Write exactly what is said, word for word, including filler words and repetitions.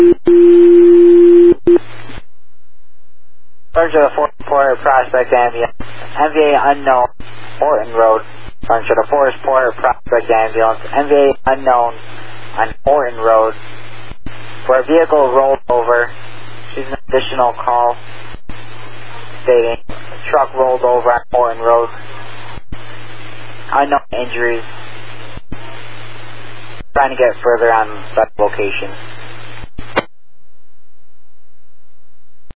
Search of the Fort Porter Prospect Ambulance. M V A unknown, Horton Road. Search of the Forest Porter Prospect Ambulance. M V A unknown on Horton Road. For a vehicle rolled over, she's an additional call stating truck rolled over on Horton Road. Unknown injuries. Trying to get further on that location.